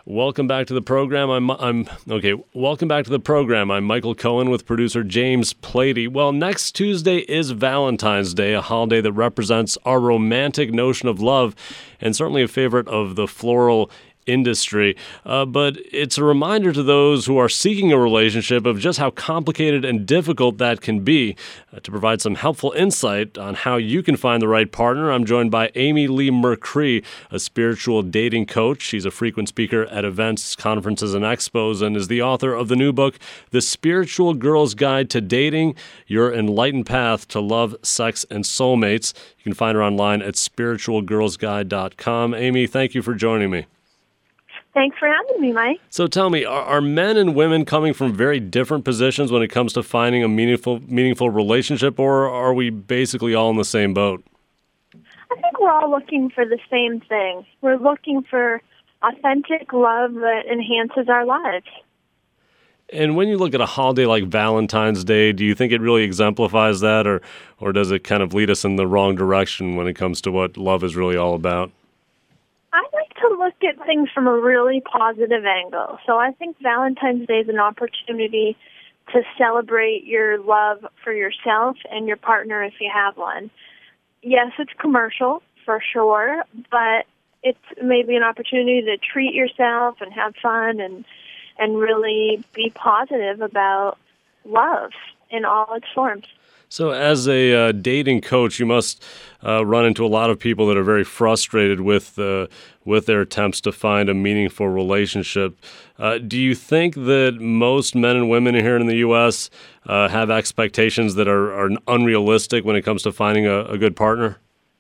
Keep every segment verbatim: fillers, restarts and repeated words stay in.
Welcome back to the program. I'm, I'm okay. Welcome back to the program. I'm Michael Cohen with producer James Plady. Well, next Tuesday is Valentine's Day, a holiday that represents our romantic notion of love, and certainly a favorite of the floral industry. Uh, but it's a reminder to those who are seeking a relationship of just how complicated and difficult that can be. Uh, to provide some helpful insight on how you can find the right partner, I'm joined by Amy Lee McCree, a spiritual dating coach. She's a frequent speaker at events, conferences, and expos, and is the author of the new book, The Spiritual Girl's Guide to Dating, Your Enlightened Path to Love, Sex, and Soulmates. You can find her online at spiritual girls guide dot com. Amy, thank you for joining me. Thanks for having me, Mike. So tell me, are, are men and women coming from very different positions when it comes to finding a meaningful meaningful relationship, or are we basically all in the same boat? I think we're all looking for the same thing. We're looking for authentic love that enhances our lives. And when you look at a holiday like Valentine's Day, do you think it really exemplifies that, or, or does it kind of lead us in the wrong direction when it comes to what love is really all about? I like to look at things from a really positive angle. So I think Valentine's Day is an opportunity to celebrate your love for yourself and your partner if you have one. Yes, it's commercial, for sure, but it's maybe an opportunity to treat yourself and have fun and and really be positive about love in all its forms. So as a uh, dating coach, you must uh, run into a lot of people that are very frustrated with uh, with their attempts to find a meaningful relationship. Uh, do you think that most men and women here in the U S uh, have expectations that are, are unrealistic when it comes to finding a, a good partner?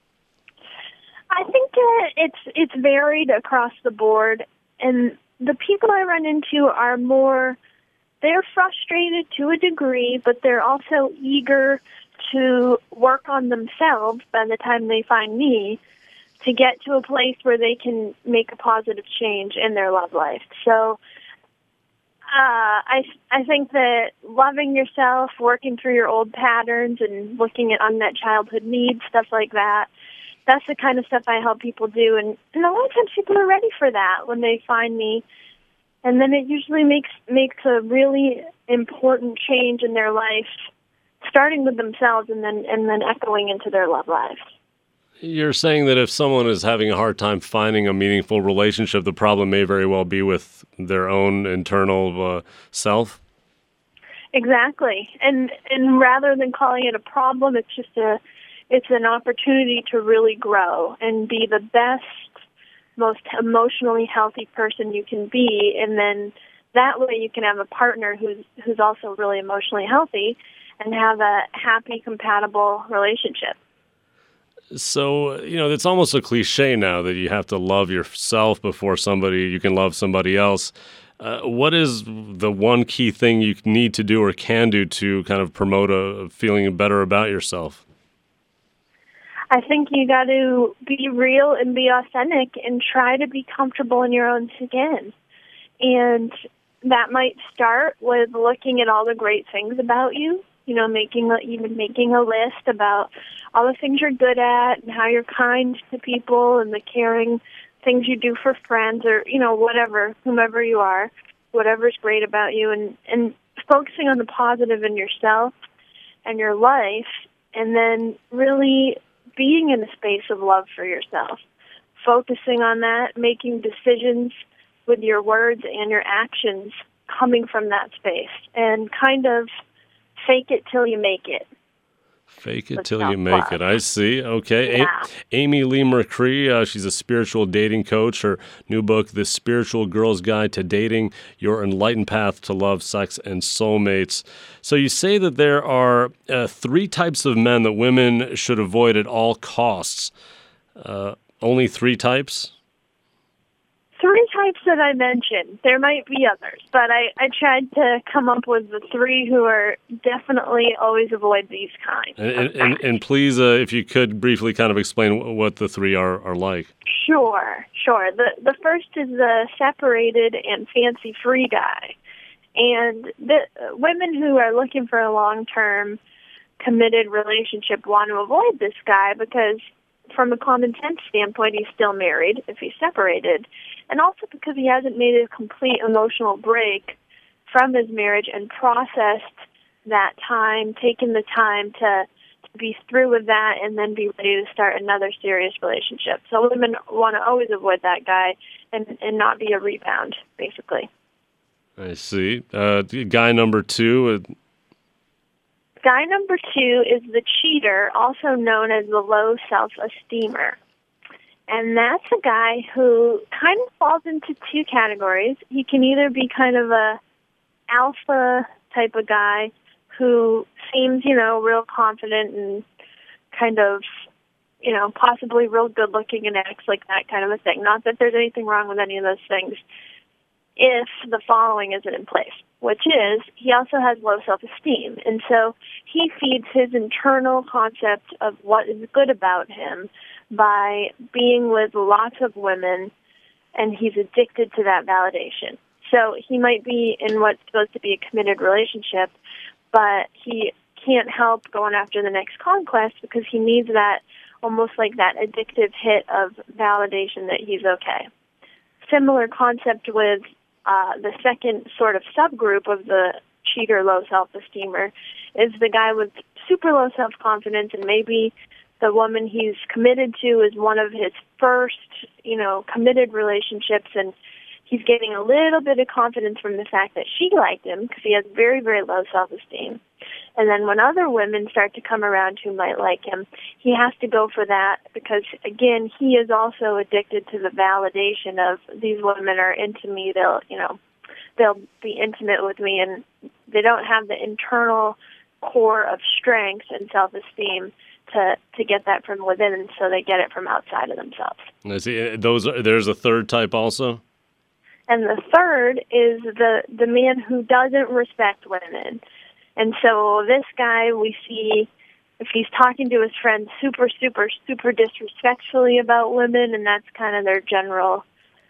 I think uh, it's it's varied across the board, and the people I run into are more... They're frustrated to a degree, but they're also eager to work on themselves by the time they find me to get to a place where they can make a positive change in their love life. So uh, I, I think that loving yourself, working through your old patterns and looking at unmet childhood needs, stuff like that, that's the kind of stuff I help people do. And, and a lot of times people are ready for that when they find me. And then it usually makes makes a really important change in their life, starting with themselves and then and then echoing into their love lives. You're saying that if someone is having a hard time finding a meaningful relationship, the problem may very well be with their own internal uh, self? Exactly. And and rather than calling it a problem, it's just a it's an opportunity to really grow and be the best, most emotionally healthy person you can be, and then that way you can have a partner who's who's also really emotionally healthy and have a happy, compatible relationship. So, you know, it's almost a cliche now that you have to love yourself before somebody you can love somebody else. Uh, what is the one key thing you need to do or can do to kind of promote a feeling better about yourself? I think you got to be real and be authentic and try to be comfortable in your own skin. And that might start with looking at all the great things about you, you know, making a, even making a list about all the things you're good at and how you're kind to people and the caring things you do for friends or, you know, whatever, whomever you are, whatever's great about you, and, and focusing on the positive in yourself and your life, and then really being in a space of love for yourself, focusing on that, making decisions with your words and your actions coming from that space, and kind of fake it till you make it. Fake it till you make it. I see. Okay. Yeah. A- Amy Lee McCree, uh, she's a spiritual dating coach. Her new book, The Spiritual Girl's Guide to Dating, Your Enlightened Path to Love, Sex, and Soulmates. So you say that there are uh, three types of men that women should avoid at all costs. Uh, only three types? Three types that I mentioned. There might be others, but I, I tried to come up with the three who are definitely always avoid these kinds. And, and, and please, uh, if you could briefly kind of explain what the three are, are like. Sure, sure. The the first is the separated and fancy-free guy. And the uh, women who are looking for a long-term committed relationship want to avoid this guy because from a common sense standpoint, he's still married if he's separated, and also because he hasn't made a complete emotional break from his marriage and processed that time, taken the time to, to be through with that and then be ready to start another serious relationship. So women want to always avoid that guy and, and not be a rebound, basically. I see. Uh, guy number two. Uh... Guy number two is the cheater, also known as the low self-esteemer. And that's a guy who kind of falls into two categories. He can either be kind of a alpha type of guy who seems, you know, real confident and kind of, you know, possibly real good-looking and acts like that kind of a thing. Not that there's anything wrong with any of those things if the following isn't in place, which is he also has low self-esteem. And so he feeds his internal concept of what is good about him by being with lots of women, and he's addicted to that validation. So he might be in what's supposed to be a committed relationship, but he can't help going after the next conquest because he needs that, almost like that addictive hit of validation that he's okay. Similar concept with uh, the second sort of subgroup of the cheater low self-esteemer is the guy with super low self-confidence, and maybe the woman he's committed to is one of his first, you know, committed relationships, and he's getting a little bit of confidence from the fact that she liked him because he has very, very low self-esteem. And then when other women start to come around who might like him, he has to go for that because, again, he is also addicted to the validation of these women are into me. They'll, you know, they'll be intimate with me, and they don't have the internal core of strength and self-esteem to, to get that from within, and so they get it from outside of themselves. I see. Those are, there's a third type also? And the third is the, the man who doesn't respect women. And so this guy, we see if he's talking to his friends super, super, super disrespectfully about women, and that's kind of their general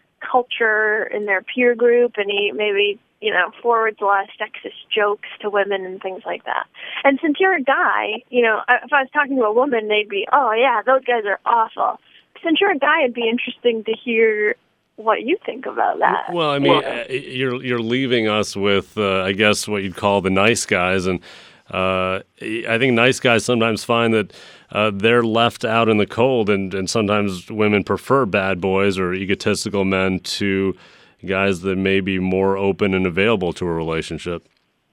culture in their peer group, and he maybe, you know, forwards a lot of sexist jokes to women and things like that. And since you're a guy, you know, if I was talking to a woman, they'd be, oh, yeah, those guys are awful. Since you're a guy, it'd be interesting to hear what you think about that. Well, I mean, yeah. you're you're leaving us with, uh, I guess, what you'd call the nice guys, and uh, I think nice guys sometimes find that uh, they're left out in the cold, and, and sometimes women prefer bad boys or egotistical men to guys that may be more open and available to a relationship.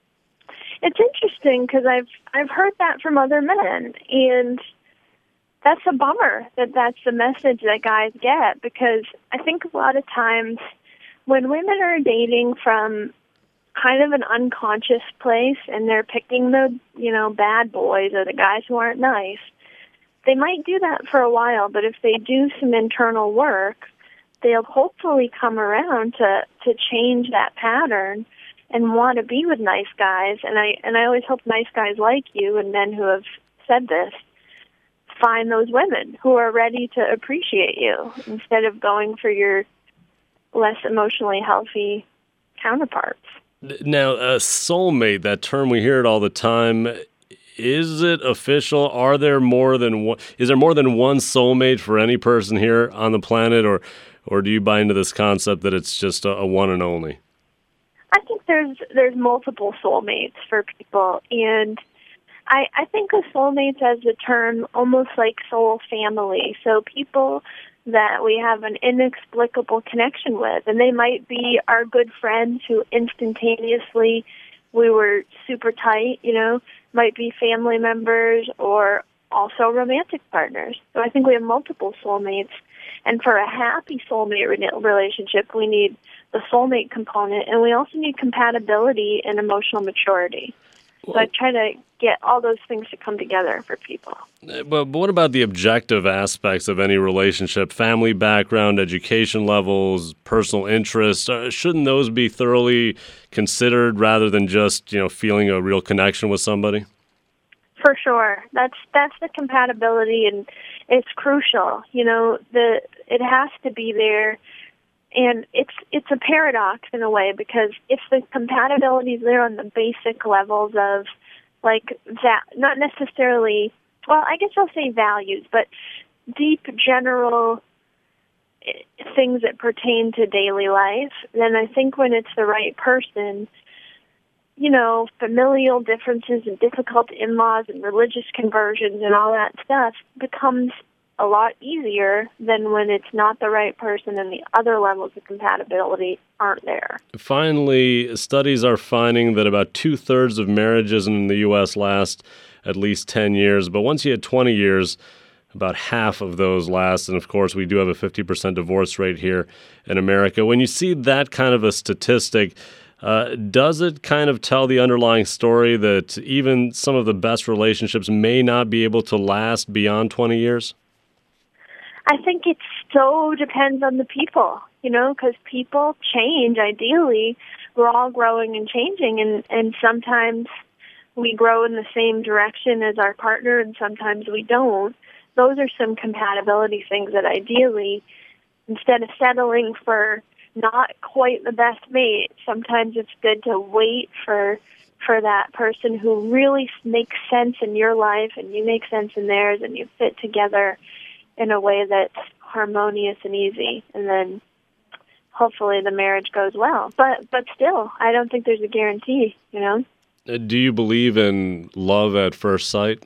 It's interesting because I've I've heard that from other men, and that's a bummer that that's the message that guys get, because I think a lot of times when women are dating from kind of an unconscious place and they're picking the, you know, bad boys or the guys who aren't nice, they might do that for a while, but if they do some internal work, they'll hopefully come around to, to change that pattern and want to be with nice guys. And I and I always hope nice guys like you and men who have said this find those women who are ready to appreciate you instead of going for your less emotionally healthy counterparts. Now, uh, soulmate, that term, we hear it all the time. Is it official? Are there more than one? Is there more than one soulmate for any person here on the planet, or or do you buy into this concept that it's just a, a one and only? I think there's there's multiple soulmates for people, and I, I think of soulmates as a term almost like soul family. So people that we have an inexplicable connection with, and they might be our good friends who instantaneously we were super tight, you know, might be family members or also romantic partners. So I think we have multiple soulmates, and for a happy soulmate relationship, we need the soulmate component, and we also need compatibility and emotional maturity. So I try to get all those things to come together for people. But what about the objective aspects of any relationship? Family background, education levels, personal interests. Uh, shouldn't those be thoroughly considered rather than just, you know, feeling a real connection with somebody? For sure. That's that's the compatibility, and it's crucial. You know, the it has to be there. And it's it's a paradox in a way, because if the compatibility is there on the basic levels of, like, that, not necessarily, well, I guess I'll say values, but deep general things that pertain to daily life, then I think when it's the right person, you know, familial differences and difficult in-laws and religious conversions and all that stuff becomes a lot easier than when it's not the right person and the other levels of compatibility aren't there. Finally, studies are finding that about two-thirds of marriages in the U S last at least ten years, but once you hit twenty years, about half of those last. And of course, we do have a fifty percent divorce rate here in America. When you see that kind of a statistic, uh, does it kind of tell the underlying story that even some of the best relationships may not be able to last beyond twenty years? I think it so depends on the people, you know, because people change. Ideally, we're all growing and changing, and, and sometimes we grow in the same direction as our partner, and sometimes we don't. Those are some compatibility things that ideally, instead of settling for not quite the best mate, sometimes it's good to wait for for that person who really makes sense in your life and you make sense in theirs and you fit together in a way that's harmonious and easy, and then hopefully the marriage goes well. But but still, I don't think there's a guarantee, you know? Uh, Do you believe in love at first sight?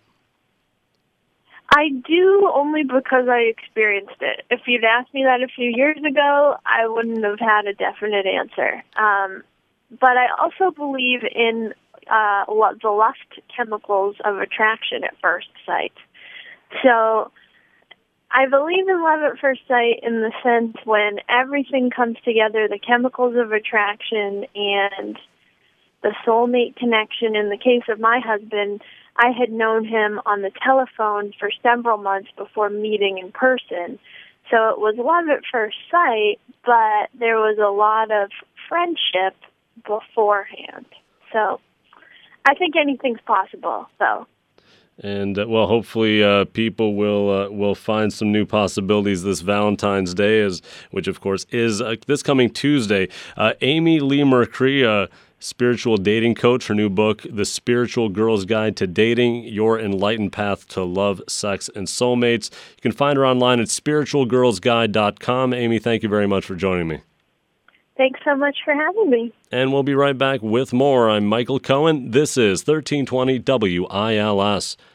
I do, only because I experienced it. If you'd asked me that a few years ago, I wouldn't have had a definite answer. Um, but I also believe in uh, lo- the lust chemicals of attraction at first sight. So I believe in love at first sight in the sense when everything comes together, the chemicals of attraction and the soulmate connection. In the case of my husband, I had known him on the telephone for several months before meeting in person. So it was love at first sight, but there was a lot of friendship beforehand. So I think anything's possible, though. And uh, well, hopefully uh, people will uh, will find some new possibilities this Valentine's Day, as which of course is uh, this coming Tuesday. Uh, Amy Lee Mercree, uh, spiritual dating coach, her new book, The Spiritual Girl's Guide to Dating: Your Enlightened Path to Love, Sex, and Soulmates. You can find her online at spiritual girls guide dot com. Amy, thank you very much for joining me. Thanks so much for having me. And we'll be right back with more. I'm Michael Cohen. This is thirteen twenty W I L S.